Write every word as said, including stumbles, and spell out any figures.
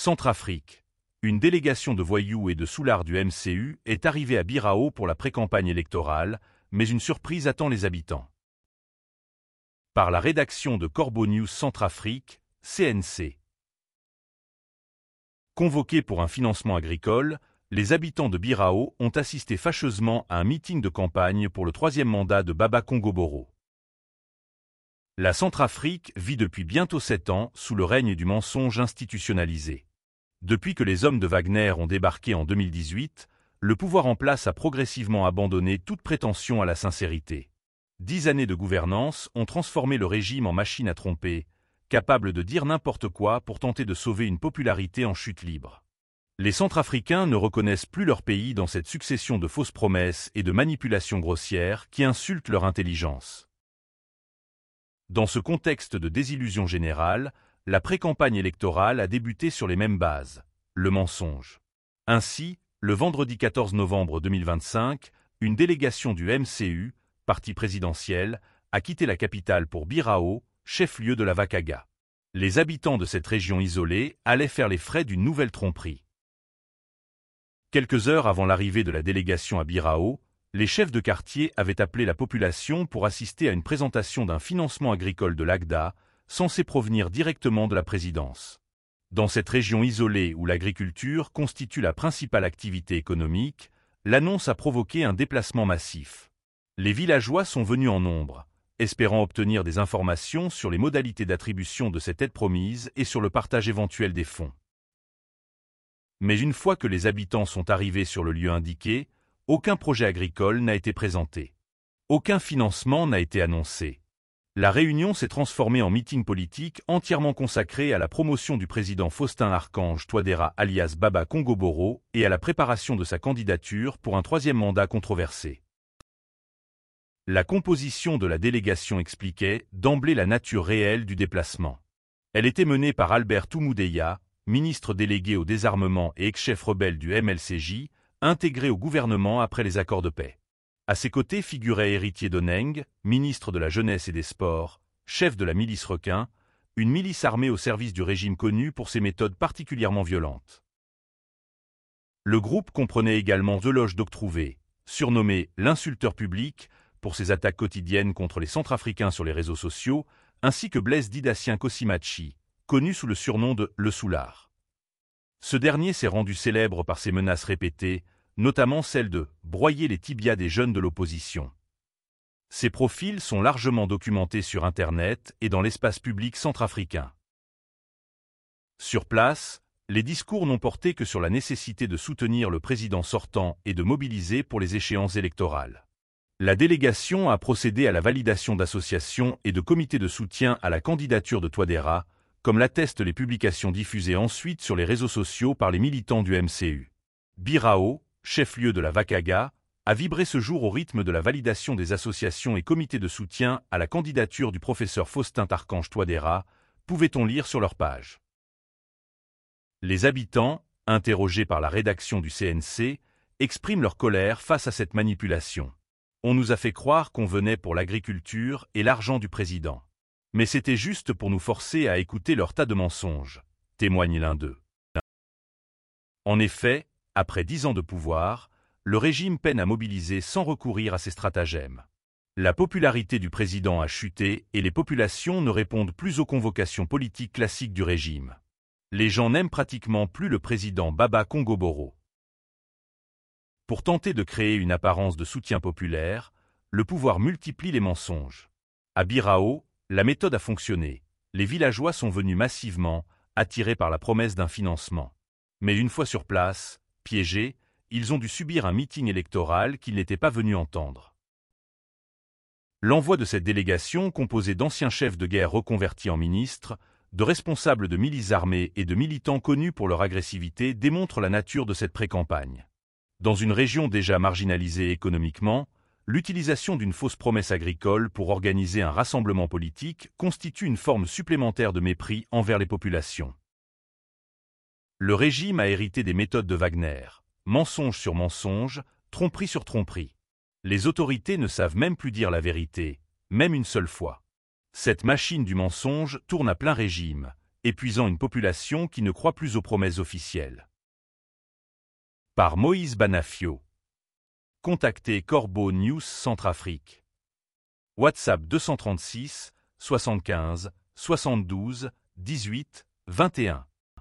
Centrafrique. Une délégation de voyous et de soulards du M C U est arrivée à Birao pour la pré-campagne électorale, mais une surprise attend les habitants. Par la rédaction de Corbeau News Centrafrique, C N C. Convoqués pour un financement agricole, les habitants de Birao ont assisté fâcheusement à un meeting de campagne pour le troisième mandat de Baba Congo-Boro. La Centrafrique vit depuis bientôt sept ans sous le règne du mensonge institutionnalisé. Depuis que les hommes de Wagner ont débarqué en deux mille dix-huit, le pouvoir en place a progressivement abandonné toute prétention à la sincérité. Dix années de gouvernance ont transformé le régime en machine à tromper, capable de dire n'importe quoi pour tenter de sauver une popularité en chute libre. Les Centrafricains ne reconnaissent plus leur pays dans cette succession de fausses promesses et de manipulations grossières qui insultent leur intelligence. Dans ce contexte de désillusion générale, la pré-campagne électorale a débuté sur les mêmes bases, le mensonge. Ainsi, le vendredi quatorze novembre deux mille vingt-cinq, une délégation du M C U, parti présidentiel, a quitté la capitale pour Birao, chef-lieu de la Wakaga. Les habitants de cette région isolée allaient faire les frais d'une nouvelle tromperie. Quelques heures avant l'arrivée de la délégation à Birao, les chefs de quartier avaient appelé la population pour assister à une présentation d'un financement agricole de l'A G D A, censé provenir directement de la présidence. Dans cette région isolée où l'agriculture constitue la principale activité économique, l'annonce a provoqué un déplacement massif. Les villageois sont venus en nombre, espérant obtenir des informations sur les modalités d'attribution de cette aide promise et sur le partage éventuel des fonds. Mais une fois que les habitants sont arrivés sur le lieu indiqué, aucun projet agricole n'a été présenté. Aucun financement n'a été annoncé. La réunion s'est transformée en meeting politique entièrement consacré à la promotion du président Faustin Archange Touadéra alias Baba Congo-Boro et à la préparation de sa candidature pour un troisième mandat controversé. La composition de la délégation expliquait d'emblée la nature réelle du déplacement. Elle était menée par Albert Toumoudéya, ministre délégué au désarmement et ex-chef rebelle du M L C J, intégré au gouvernement après les accords de paix. À ses côtés figurait Héritier Doneng, ministre de la Jeunesse et des Sports, chef de la milice Requin, une milice armée au service du régime connue pour ses méthodes particulièrement violentes. Le groupe comprenait également Deloge Doctrouvé, surnommé l'insulteur public pour ses attaques quotidiennes contre les Centrafricains sur les réseaux sociaux, ainsi que Blaise Didassien Kosimachi, connu sous le surnom de Le Soulard. Ce dernier s'est rendu célèbre par ses menaces répétées, notamment celle de broyer les tibias des jeunes de l'opposition. Ces profils sont largement documentés sur Internet et dans l'espace public centrafricain. Sur place, les discours n'ont porté que sur la nécessité de soutenir le président sortant et de mobiliser pour les échéances électorales. La délégation a procédé à la validation d'associations et de comités de soutien à la candidature de Touadéra, comme l'attestent les publications diffusées ensuite sur les réseaux sociaux par les militants du M C U. Birao, chef-lieu de la Wakaga, a vibré ce jour au rythme de la validation des associations et comités de soutien à la candidature du professeur Faustin Archange Touadéra, pouvait-on lire sur leur page. Les habitants, interrogés par la rédaction du C N C, expriment leur colère face à cette manipulation. On nous a fait croire qu'on venait pour l'agriculture et l'argent du président. Mais c'était juste pour nous forcer à écouter leur tas de mensonges, témoigne l'un d'eux. En effet, après dix ans de pouvoir, le régime peine à mobiliser sans recourir à ses stratagèmes. La popularité du président a chuté et les populations ne répondent plus aux convocations politiques classiques du régime. Les gens n'aiment pratiquement plus le président Baba Congo-Boro. Pour tenter de créer une apparence de soutien populaire, le pouvoir multiplie les mensonges. À Birao, la méthode a fonctionné. Les villageois sont venus massivement, attirés par la promesse d'un financement. Mais une fois sur place, piégés, ils ont dû subir un meeting électoral qu'ils n'étaient pas venus entendre. L'envoi de cette délégation, composée d'anciens chefs de guerre reconvertis en ministres, de responsables de milices armées et de militants connus pour leur agressivité, démontre la nature de cette pré-campagne. Dans une région déjà marginalisée économiquement, l'utilisation d'une fausse promesse agricole pour organiser un rassemblement politique constitue une forme supplémentaire de mépris envers les populations. Le régime a hérité des méthodes de Wagner, mensonge sur mensonge, tromperie sur tromperie. Les autorités ne savent même plus dire la vérité, même une seule fois. Cette machine du mensonge tourne à plein régime, épuisant une population qui ne croit plus aux promesses officielles. Par Moïse Banafio. Contactez Corbeau News Centrafrique. WhatsApp deux cent trente-six, soixante-quinze, soixante-douze, dix-huit, vingt et un.